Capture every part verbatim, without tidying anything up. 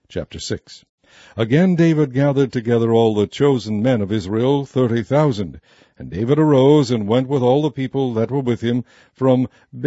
Chapter six. Again David gathered together all the chosen men of Israel, thirty thousand. And David arose and went with all the people that were with him from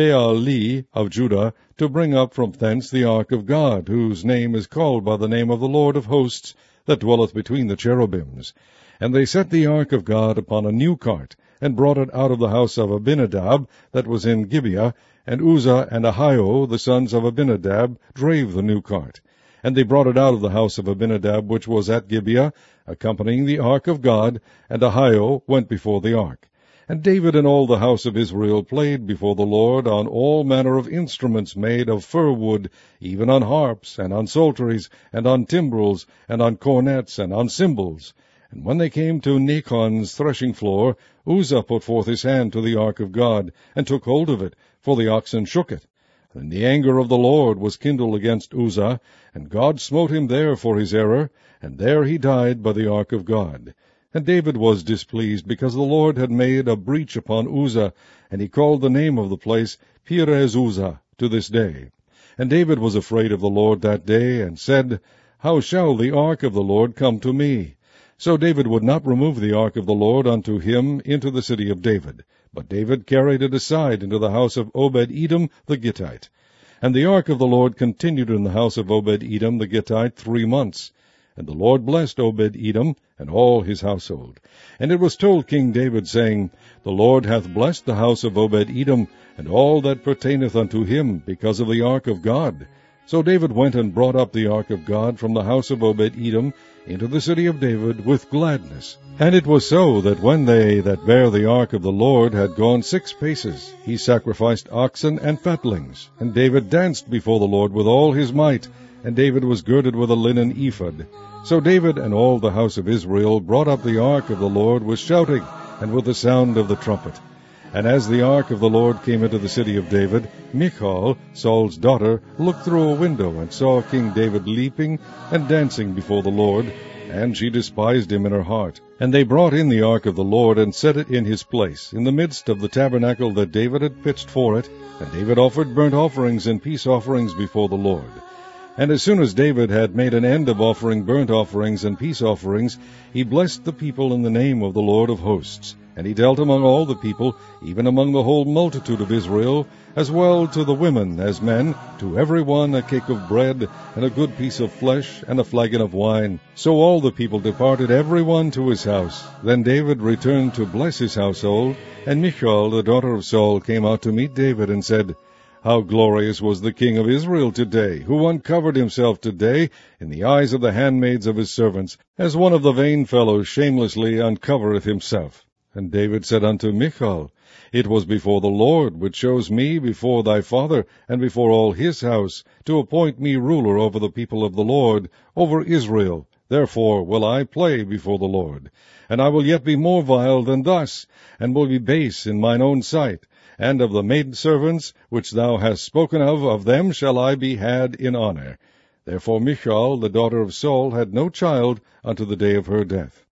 Baali of Judah, to bring up from thence the ark of God, whose name is called by the name of the Lord of hosts, that dwelleth between the cherubims. And they set the ark of God upon a new cart, and brought it out of the house of Abinadab, that was in Gibeah, and Uzzah and Ahio, the sons of Abinadab, drave the new cart. And they brought it out of the house of Abinadab, which was at Gibeah, accompanying the ark of God, and Ahio went before the ark. And David and all the house of Israel played before the Lord on all manner of instruments made of fir wood, even on harps, and on psalteries, and on timbrels, and on cornets, and on cymbals. And when they came to Nachon's threshing floor, Uzzah put forth his hand to the ark of God, and took hold of it, for the oxen shook it. And the anger of the Lord was kindled against Uzzah, and God smote him there for his error, and there he died by the ark of God. And David was displeased, because the Lord had made a breach upon Uzzah, and he called the name of the place Perez Uzzah to this day. And David was afraid of the Lord that day, and said, How shall the ark of the Lord come to me? So David would not remove the ark of the Lord unto him into the city of David, but David carried it aside into the house of Obed-Edom the Gittite. And the ark of the Lord continued in the house of Obed-Edom the Gittite three months. And the Lord blessed Obed-Edom and all his household. And it was told King David, saying, The Lord hath blessed the house of Obed-Edom, and all that pertaineth unto him, because of the ark of God. So David went and brought up the ark of God from the house of Obed-Edom into the city of David with gladness. And it was so, that when they that bare the ark of the Lord had gone six paces, he sacrificed oxen and fatlings. And David danced before the Lord with all his might, and David was girded with a linen ephod. So David and all the house of Israel brought up the ark of the Lord with shouting, and with the sound of the trumpet. And as the ark of the Lord came into the city of David, Michal, Saul's daughter, looked through a window, and saw King David leaping and dancing before the Lord, and she despised him in her heart. And they brought in the ark of the Lord, and set it in his place, in the midst of the tabernacle that David had pitched for it. And David offered burnt offerings and peace offerings before the Lord. And as soon as David had made an end of offering burnt offerings and peace offerings, he blessed the people in the name of the Lord of hosts. And he dealt among all the people, even among the whole multitude of Israel, as well to the women as men, to every one a cake of bread, and a good piece of flesh, and a flagon of wine. So all the people departed every one to his house. Then David returned to bless his household, and Michal, the daughter of Saul, came out to meet David, and said, How glorious was the king of Israel today, who uncovered himself today in the eyes of the handmaids of his servants, as one of the vain fellows shamelessly uncovereth himself. And David said unto Michal, It was before the Lord, which chose me before thy father, and before all his house, to appoint me ruler over the people of the Lord, over Israel. Therefore will I play before the Lord. And I will yet be more vile than thus, and will be base in mine own sight. And of the maidservants, which thou hast spoken of, of them shall I be had in honor. Therefore Michal, the daughter of Saul, had no child unto the day of her death.